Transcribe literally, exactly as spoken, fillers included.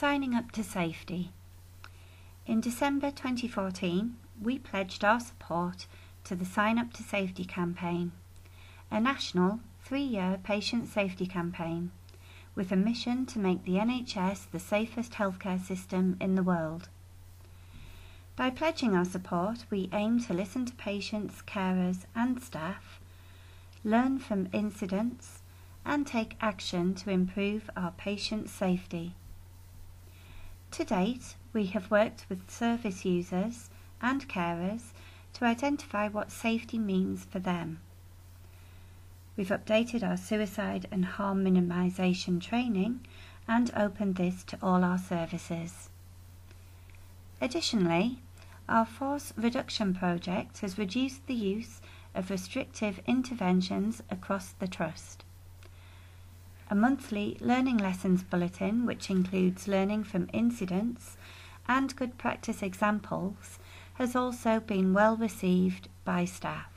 Signing up to safety. In December twenty fourteen, we pledged our support to the Sign Up to Safety campaign, a national three-year patient safety campaign with a mission to make the N H S the safest healthcare system in the world. By pledging our support, we aim to listen to patients, carers and staff, learn from incidents and take action to improve our patient safety. To date, we have worked with service users and carers to identify what safety means for them. We've updated our suicide and harm minimisation training and opened this to all our services. Additionally, our force reduction project has reduced the use of restrictive interventions across the Trust. A monthly learning lessons bulletin, which includes learning from incidents and good practice examples, has also been well received by staff.